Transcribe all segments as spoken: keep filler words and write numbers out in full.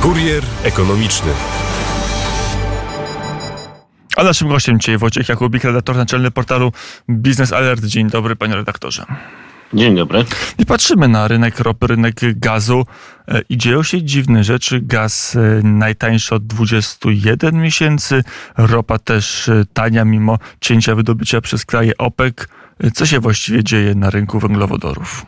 Kurier ekonomiczny. A naszym gościem dzisiaj Wojciech Jakubik, redaktor naczelny portalu Business Alert. Dzień dobry, panie redaktorze. Dzień dobry. I patrzymy na rynek ropy, rynek gazu i dzieją się dziwne rzeczy. Gaz najtańszy od dwudziestu jeden miesięcy, ropa też tania mimo cięcia wydobycia przez kraje OPEC. Co się właściwie dzieje na rynku węglowodorów?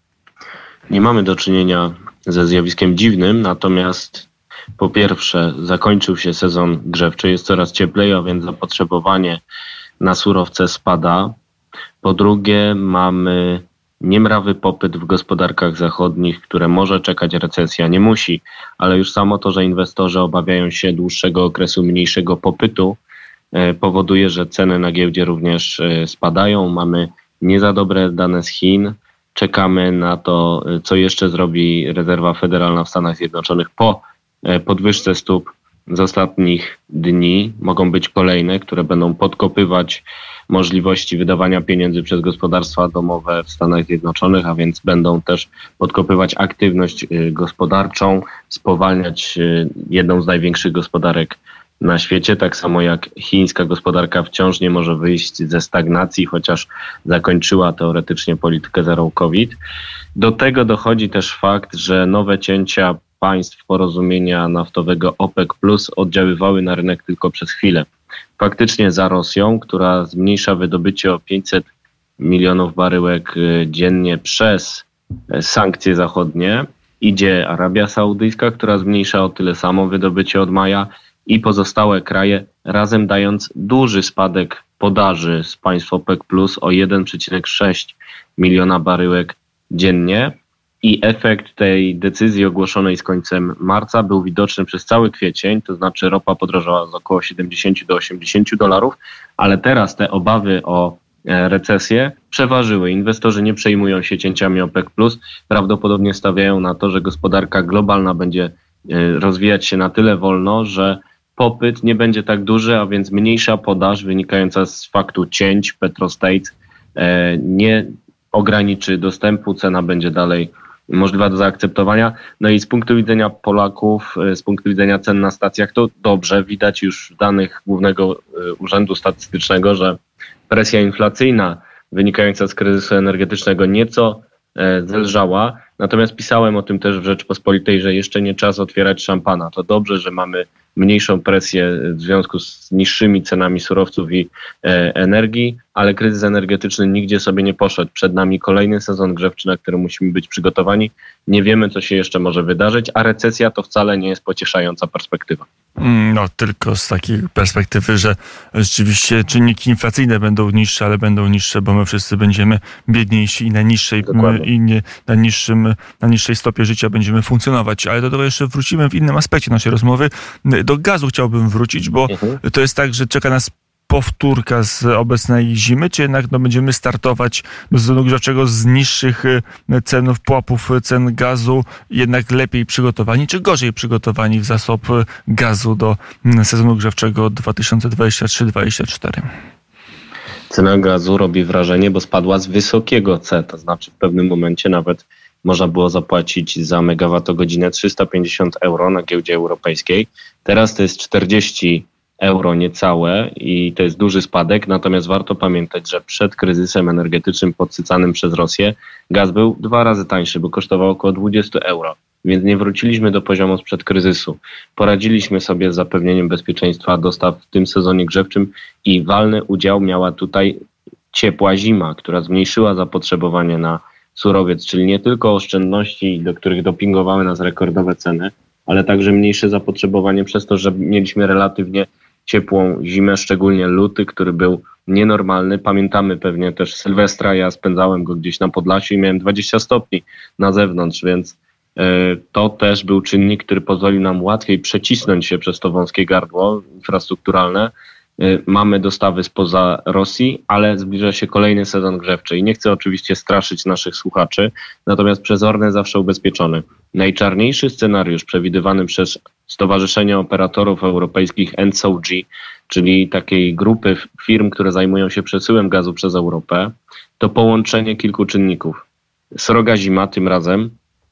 Nie mamy do czynienia ze zjawiskiem dziwnym, natomiast po pierwsze zakończył się sezon grzewczy, jest coraz cieplej, a więc zapotrzebowanie na surowce spada. Po drugie mamy niemrawy popyt w gospodarkach zachodnich, które może czekać recesja, nie musi, ale już samo to, że inwestorzy obawiają się dłuższego okresu mniejszego popytu, powoduje, że ceny na giełdzie również spadają. Mamy nie za dobre dane z Chin. Czekamy na to, co jeszcze zrobi Rezerwa Federalna w Stanach Zjednoczonych po podwyżce stóp z ostatnich dni. Mogą być kolejne, które będą podkopywać możliwości wydawania pieniędzy przez gospodarstwa domowe w Stanach Zjednoczonych, a więc będą też podkopywać aktywność gospodarczą, spowalniać jedną z największych gospodarek na świecie, tak samo jak chińska gospodarka wciąż nie może wyjść ze stagnacji, chociaż zakończyła teoretycznie politykę zero COVID. Do tego dochodzi też fakt, że nowe cięcia państw porozumienia naftowego OPEC plus oddziaływały na rynek tylko przez chwilę. Faktycznie za Rosją, która zmniejsza wydobycie o pięćset milionów baryłek dziennie przez sankcje zachodnie, idzie Arabia Saudyjska, która zmniejsza o tyle samo wydobycie od maja, i pozostałe kraje, razem dając duży spadek podaży z państw OPEC plus o jeden przecinek sześć miliona baryłek dziennie. I efekt tej decyzji ogłoszonej z końcem marca był widoczny przez cały kwiecień, to znaczy ropa podrożała z około siedemdziesiąt do osiemdziesięciu dolarów, ale teraz te obawy o recesję przeważyły. Inwestorzy nie przejmują się cięciami OPEC plus, prawdopodobnie stawiają na to, że gospodarka globalna będzie rozwijać się na tyle wolno, że popyt nie będzie tak duży, a więc mniejsza podaż wynikająca z faktu cięć Petrostates nie ograniczy dostępu, cena będzie dalej możliwa do zaakceptowania. No i z punktu widzenia Polaków, z punktu widzenia cen na stacjach, to dobrze widać już w danych Głównego Urzędu Statystycznego, że presja inflacyjna wynikająca z kryzysu energetycznego nieco zelżała. Natomiast pisałem o tym też w Rzeczpospolitej, że jeszcze nie czas otwierać szampana. To dobrze, że mamy mniejszą presję w związku z niższymi cenami surowców i e, energii, ale kryzys energetyczny nigdzie sobie nie poszedł. Przed nami kolejny sezon grzewczy, na który musimy być przygotowani. Nie wiemy, co się jeszcze może wydarzyć, a recesja to wcale nie jest pocieszająca perspektywa. No tylko z takiej perspektywy, że rzeczywiście czynniki inflacyjne będą niższe, ale będą niższe, bo my wszyscy będziemy biedniejsi i na niższej, i nie, na niższym, na niższej stopie życia będziemy funkcjonować. Ale do tego jeszcze wrócimy w innym aspekcie naszej rozmowy. Do gazu chciałbym wrócić, bo mhm. to jest tak, że czeka nas powtórka z obecnej zimy, czy jednak no, będziemy startować do sezonu grzewczego z niższych cenów, pułapów cen gazu, jednak lepiej przygotowani, czy gorzej przygotowani w zasób gazu do sezonu grzewczego dwa tysiące dwudziestego trzeciego dwudziestego czwartego? Cena gazu robi wrażenie, bo spadła z wysokiego C, to znaczy w pewnym momencie nawet można było zapłacić za megawattogodzinę trzysta pięćdziesiąt euro na giełdzie europejskiej. Teraz to jest czterdzieści euro niecałe i to jest duży spadek, natomiast warto pamiętać, że przed kryzysem energetycznym podsycanym przez Rosję gaz był dwa razy tańszy, bo kosztował około dwadzieścia euro, więc nie wróciliśmy do poziomu sprzed kryzysu. Poradziliśmy sobie z zapewnieniem bezpieczeństwa dostaw w tym sezonie grzewczym i walny udział miała tutaj ciepła zima, która zmniejszyła zapotrzebowanie na surowiec, czyli nie tylko oszczędności, do których dopingowały nas rekordowe ceny, ale także mniejsze zapotrzebowanie przez to, że mieliśmy relatywnie ciepłą zimę, szczególnie luty, który był nienormalny. Pamiętamy pewnie też Sylwestra, ja spędzałem go gdzieś na Podlasiu i miałem dwadzieścia stopni na zewnątrz, więc y, to też był czynnik, który pozwolił nam łatwiej przecisnąć się przez to wąskie gardło infrastrukturalne. Y, mamy dostawy spoza Rosji, ale zbliża się kolejny sezon grzewczy i nie chcę oczywiście straszyć naszych słuchaczy, natomiast przezorny zawsze ubezpieczony. Najczarniejszy scenariusz przewidywany przez Stowarzyszenie Operatorów Europejskich N C O G, czyli takiej grupy firm, które zajmują się przesyłem gazu przez Europę, to połączenie kilku czynników. Sroga zima tym razem,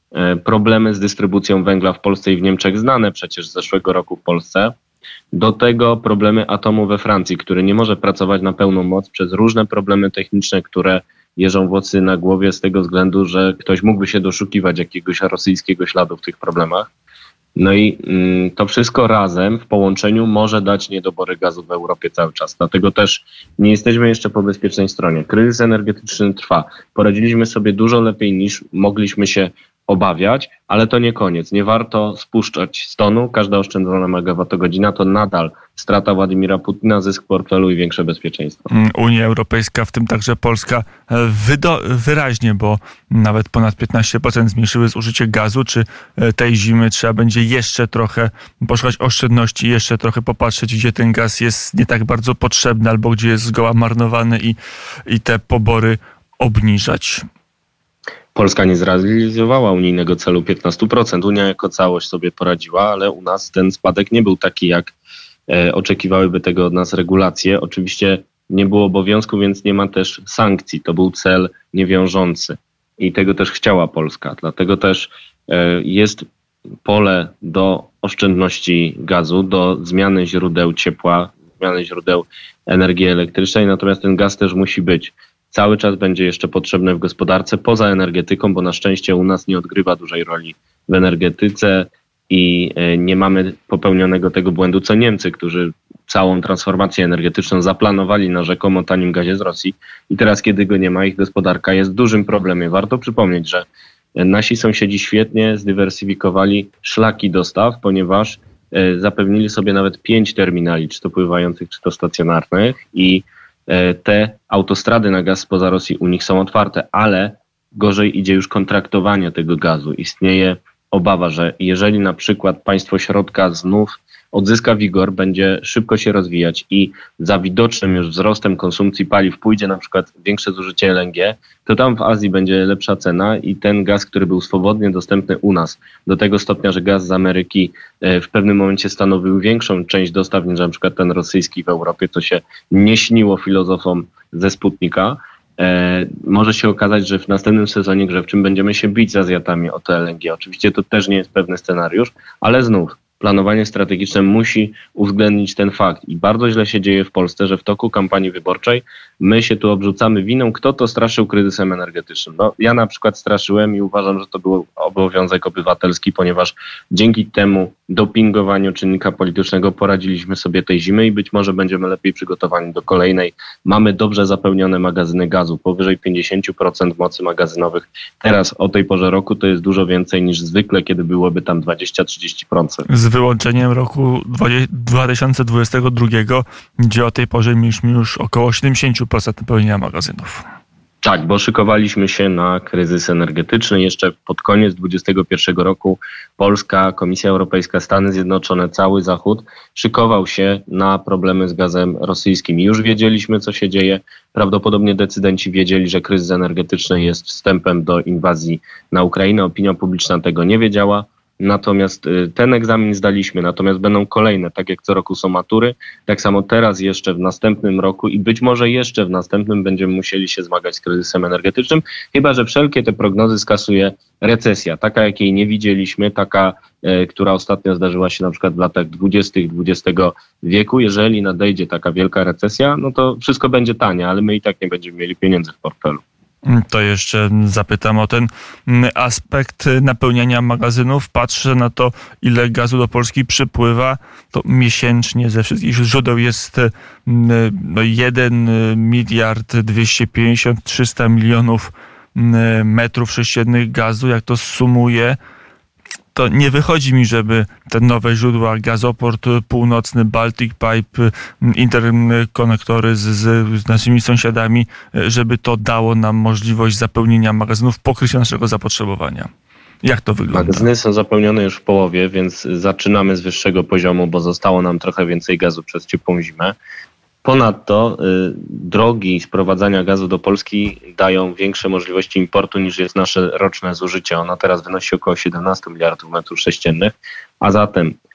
problemy z dystrybucją węgla w Polsce i w Niemczech znane przecież z zeszłego roku w Polsce. Do tego problemy atomu we Francji, który nie może pracować na pełną moc przez różne problemy techniczne, które jeżą włosy na głowie z tego względu, że ktoś mógłby się doszukiwać jakiegoś rosyjskiego śladu w tych problemach. No i mm, to wszystko razem w połączeniu może dać niedobory gazu w Europie cały czas. Dlatego też nie jesteśmy jeszcze po bezpiecznej stronie. Kryzys energetyczny trwa. Poradziliśmy sobie dużo lepiej niż mogliśmy się obawiać, ale to nie koniec. Nie warto spuszczać z tonu. Każda oszczędzona megawattogodzina to nadal strata Władimira Putina, zysk portfelu i większe bezpieczeństwo. Unia Europejska, w tym także Polska, wydo- wyraźnie, bo nawet ponad piętnaście procent zmniejszyły zużycie gazu. Czy tej zimy trzeba będzie jeszcze trochę poszukać oszczędności, jeszcze trochę popatrzeć, gdzie ten gaz jest nie tak bardzo potrzebny albo gdzie jest zgoła marnowany i, i te pobory obniżać? Polska nie zrealizowała unijnego celu piętnaście procent. Unia jako całość sobie poradziła, ale u nas ten spadek nie był taki, jak e, oczekiwałyby tego od nas regulacje. Oczywiście nie było obowiązku, więc nie ma też sankcji. To był cel niewiążący i tego też chciała Polska. Dlatego też e, jest pole do oszczędności gazu, do zmiany źródeł ciepła, zmiany źródeł energii elektrycznej, natomiast ten gaz też musi być. Cały czas będzie jeszcze potrzebne w gospodarce, poza energetyką, bo na szczęście u nas nie odgrywa dużej roli w energetyce i nie mamy popełnionego tego błędu, co Niemcy, którzy całą transformację energetyczną zaplanowali na rzekomo tanim gazie z Rosji i teraz, kiedy go nie ma, ich gospodarka jest w dużym problemie. Warto przypomnieć, że nasi sąsiedzi świetnie zdywersyfikowali szlaki dostaw, ponieważ zapewnili sobie nawet pięć terminali, czy to pływających, czy to stacjonarnych i te autostrady na gaz spoza Rosji u nich są otwarte, ale gorzej idzie już kontraktowanie tego gazu. Istnieje obawa, że jeżeli na przykład państwo środka znów odzyska wigor, będzie szybko się rozwijać i za widocznym już wzrostem konsumpcji paliw pójdzie na przykład większe zużycie L N G, to tam w Azji będzie lepsza cena i ten gaz, który był swobodnie dostępny u nas, do tego stopnia, że gaz z Ameryki w pewnym momencie stanowił większą część dostaw niż na przykład ten rosyjski w Europie, co się nie śniło filozofom ze Sputnika. E, może się okazać, że w następnym sezonie grzewczym będziemy się bić z Azjatami o to L N G. Oczywiście to też nie jest pewny scenariusz, ale znów planowanie strategiczne musi uwzględnić ten fakt. I bardzo źle się dzieje w Polsce, że w toku kampanii wyborczej my się tu obrzucamy winą, kto to straszył kryzysem energetycznym. No, ja na przykład straszyłem i uważam, że to był obowiązek obywatelski, ponieważ dzięki temu dopingowaniu czynnika politycznego poradziliśmy sobie tej zimy i być może będziemy lepiej przygotowani do kolejnej. Mamy dobrze zapełnione magazyny gazu, powyżej pięćdziesiąt procent mocy magazynowych. Teraz o tej porze roku to jest dużo więcej niż zwykle, kiedy byłoby tam dwadzieścia do trzydziestu procent. Z wyłączeniem roku dwa tysiące dwudziestego drugiego, gdzie o tej porze mieliśmy już około siedemdziesiąt procent napełnienia magazynów. Tak, bo szykowaliśmy się na kryzys energetyczny. Jeszcze pod koniec dwudziestego pierwszego roku Polska, Komisja Europejska, Stany Zjednoczone, cały Zachód szykował się na problemy z gazem rosyjskim. Już wiedzieliśmy, co się dzieje. Prawdopodobnie decydenci wiedzieli, że kryzys energetyczny jest wstępem do inwazji na Ukrainę. Opinia publiczna tego nie wiedziała. Natomiast ten egzamin zdaliśmy, natomiast będą kolejne, tak jak co roku są matury, tak samo teraz jeszcze w następnym roku i być może jeszcze w następnym będziemy musieli się zmagać z kryzysem energetycznym, chyba że wszelkie te prognozy skasuje recesja, taka jakiej nie widzieliśmy, taka, e, która ostatnio zdarzyła się na przykład w latach dwudziestych dwudziestego wieku. Jeżeli nadejdzie taka wielka recesja, no to wszystko będzie tanie, ale my i tak nie będziemy mieli pieniędzy w portfelu. To jeszcze zapytam o ten aspekt napełniania magazynów. Patrzę na to, ile gazu do Polski przypływa. To miesięcznie ze wszystkich źródeł jest no, jeden miliard dwieście pięćdziesiąt trzysta milionów metrów sześciennych gazu. Jak to sumuję, to nie wychodzi mi, żeby te nowe źródła, gazoport północny, Baltic Pipe, interkonektory z, z naszymi sąsiadami, żeby to dało nam możliwość zapełnienia magazynów, pokrycia naszego zapotrzebowania. Jak to wygląda? Magazyny są zapełnione już w połowie, więc zaczynamy z wyższego poziomu, bo zostało nam trochę więcej gazu przez ciepłą zimę. Ponadto y, drogi sprowadzania gazu do Polski dają większe możliwości importu niż jest nasze roczne zużycie. Ona teraz wynosi około siedemnaście miliardów metrów sześciennych, a zatem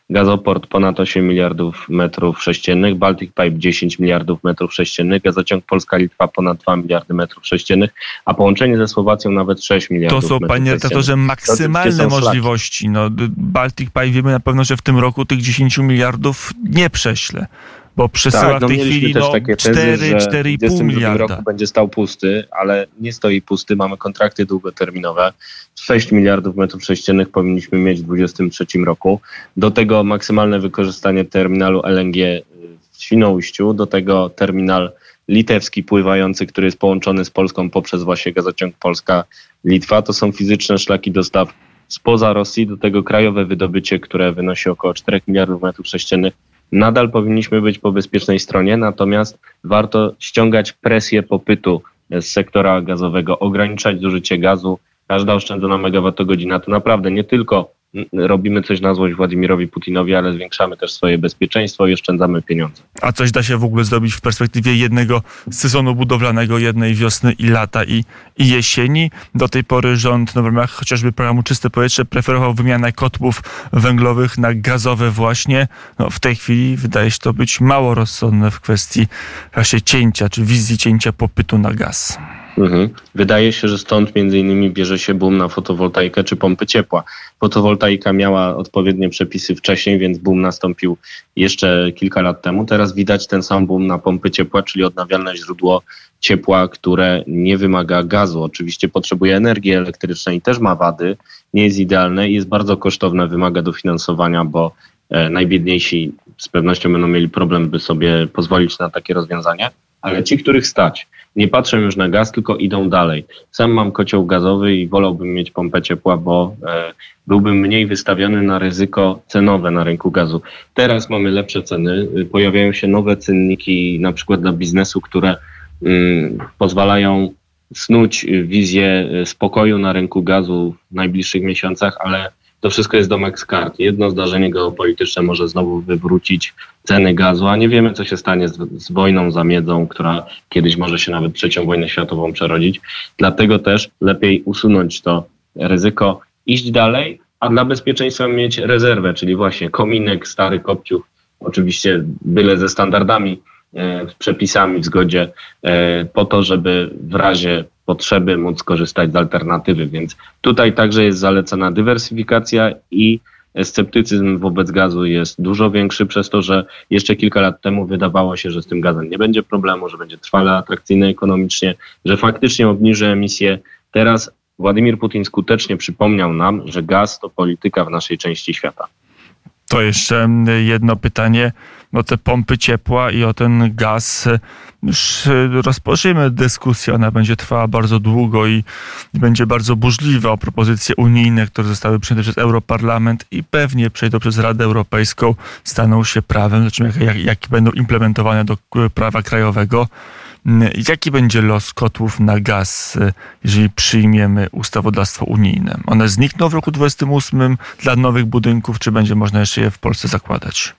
Gazoport ponad osiem miliardów metrów sześciennych, Baltic Pipe dziesięć miliardów metrów sześciennych, gazociąg Polska-Litwa ponad dwa miliardy metrów sześciennych, a połączenie ze Słowacją nawet sześć miliardów metrów sześciennych. To są, panie redaktorze, maksymalne możliwości. No, Baltic Pipe wiemy na pewno, że w tym roku tych dziesięć miliardów nie prześle. Bo przesyła tak, no w tej chwili no, cztery, cztery i pół miliarda. W roku będzie stał pusty, ale nie stoi pusty. Mamy kontrakty długoterminowe. sześć miliardów metrów sześciennych powinniśmy mieć w dwudziestym trzecim roku. Do tego maksymalne wykorzystanie terminalu L N G w Świnoujściu. Do tego terminal litewski pływający, który jest połączony z Polską poprzez właśnie gazociąg Polska-Litwa. To są fizyczne szlaki dostaw spoza Rosji. Do tego krajowe wydobycie, które wynosi około cztery miliardów metrów sześciennych. Nadal powinniśmy być po bezpiecznej stronie, natomiast warto ściągać presję popytu z sektora gazowego, ograniczać zużycie gazu. Każda oszczędzona megawattogodzina to naprawdę nie tylko robimy coś na złość Władimirowi Putinowi, ale zwiększamy też swoje bezpieczeństwo i oszczędzamy pieniądze. A coś da się w ogóle zrobić w perspektywie jednego sezonu budowlanego, jednej wiosny i lata i, i jesieni? Do tej pory rząd, no w ramach chociażby programu Czyste Powietrze, preferował wymianę kotłów węglowych na gazowe właśnie. No, w tej chwili wydaje się to być mało rozsądne w kwestii właśnie cięcia, czy wizji cięcia popytu na gaz. Mhm. Wydaje się, że stąd między innymi bierze się boom na fotowoltaikę czy pompy ciepła. Fotowoltaika miała odpowiednie przepisy wcześniej, więc boom nastąpił jeszcze kilka lat temu. Teraz widać ten sam boom na pompy ciepła, czyli odnawialne źródło ciepła, które nie wymaga gazu. Oczywiście potrzebuje energii elektrycznej, też ma wady, nie jest idealne i jest bardzo kosztowne, wymaga dofinansowania, bo e, najbiedniejsi z pewnością będą mieli problem, by sobie pozwolić na takie rozwiązanie. Ale ci, których stać, nie patrzą już na gaz, tylko idą dalej. Sam mam kocioł gazowy i wolałbym mieć pompę ciepła, bo e, byłbym mniej wystawiony na ryzyko cenowe na rynku gazu. Teraz mamy lepsze ceny, pojawiają się nowe cynniki, na przykład dla biznesu, które mm, pozwalają snuć wizję spokoju na rynku gazu w najbliższych miesiącach, ale to wszystko jest domek z kart. Jedno zdarzenie geopolityczne może znowu wywrócić ceny gazu, a nie wiemy, co się stanie z, z wojną za miedzą, która kiedyś może się nawet trzecią wojnę światową przerodzić. Dlatego też lepiej usunąć to ryzyko, iść dalej, a dla bezpieczeństwa mieć rezerwę, czyli właśnie kominek, stary kopciuch, oczywiście byle ze standardami, e, przepisami w zgodzie, e, po to, żeby w razie potrzeby móc korzystać z alternatywy, więc tutaj także jest zalecana dywersyfikacja i sceptycyzm wobec gazu jest dużo większy przez to, że jeszcze kilka lat temu wydawało się, że z tym gazem nie będzie problemu, że będzie trwale atrakcyjny ekonomicznie, że faktycznie obniży emisję. Teraz Władimir Putin skutecznie przypomniał nam, że gaz to polityka w naszej części świata. To jeszcze jedno pytanie o te pompy ciepła i o ten gaz. Już rozpoczniemy dyskusję, ona będzie trwała bardzo długo i będzie bardzo burzliwa o propozycje unijne, które zostały przyjęte przez Europarlament i pewnie przejdą przez Radę Europejską, staną się prawem, znaczy jak, jak będą implementowane do prawa krajowego. Jaki będzie los kotłów na gaz, jeżeli przyjmiemy ustawodawstwo unijne? One znikną w roku dwudziestym ósmym dla nowych budynków, czy będzie można jeszcze je w Polsce zakładać?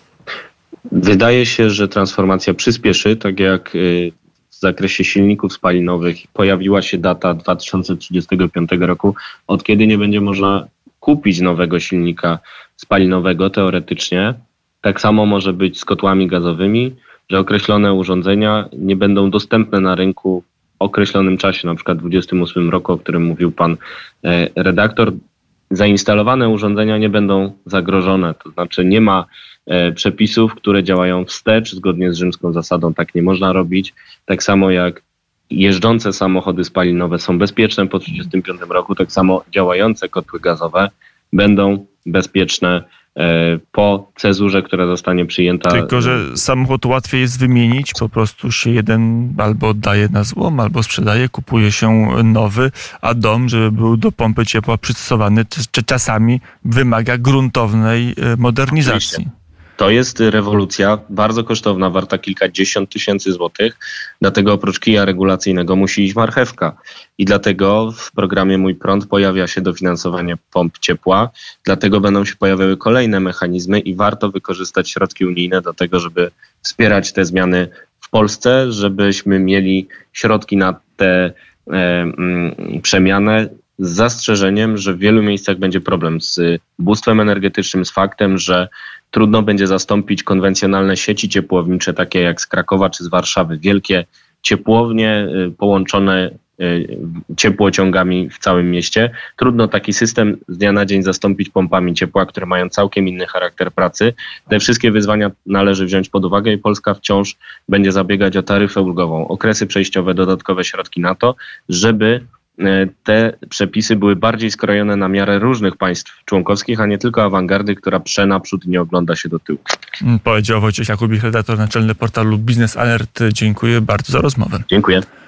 Wydaje się, że transformacja przyspieszy, tak jak w zakresie silników spalinowych pojawiła się data dwa tysiące trzydziestego piątego roku, od kiedy nie będzie można kupić nowego silnika spalinowego teoretycznie. Tak samo może być z kotłami gazowymi, że określone urządzenia nie będą dostępne na rynku w określonym czasie, na przykład w dwudziestym ósmym roku, o którym mówił pan redaktor. Zainstalowane urządzenia nie będą zagrożone, to znaczy nie ma e, przepisów, które działają wstecz, zgodnie z rzymską zasadą tak nie można robić. Tak samo jak jeżdżące samochody spalinowe są bezpieczne po trzydziestym piątym roku, tak samo działające kotły gazowe będą bezpieczne e, po cezurze, która zostanie przyjęta. Tylko że samochód łatwiej jest wymienić, po prostu się jeden albo oddaje na złom, albo sprzedaje, kupuje się nowy, a dom, żeby był do pompy ciepła przystosowany, czy czasami wymaga gruntownej modernizacji. Oczywiście. To jest rewolucja bardzo kosztowna, warta kilkadziesiąt tysięcy złotych, dlatego oprócz kija regulacyjnego musi iść marchewka i dlatego w programie Mój Prąd pojawia się dofinansowanie pomp ciepła, dlatego będą się pojawiały kolejne mechanizmy i warto wykorzystać środki unijne do tego, żeby wspierać te zmiany w Polsce, żebyśmy mieli środki na tę e, mm, przemianę z zastrzeżeniem, że w wielu miejscach będzie problem z ubóstwem energetycznym, z faktem, że trudno będzie zastąpić konwencjonalne sieci ciepłownicze, takie jak z Krakowa czy z Warszawy, wielkie ciepłownie połączone ciepłociągami w całym mieście. Trudno taki system z dnia na dzień zastąpić pompami ciepła, które mają całkiem inny charakter pracy. Te wszystkie wyzwania należy wziąć pod uwagę i Polska wciąż będzie zabiegać o taryfę ulgową, okresy przejściowe, dodatkowe środki na to, żeby te przepisy były bardziej skrojone na miarę różnych państw członkowskich, a nie tylko awangardy, która prze naprzód i nie ogląda się do tyłu. Powiedział Wojciech Jakubik, redaktor naczelny portalu Biznes Alert. Dziękuję bardzo za rozmowę. Dziękuję.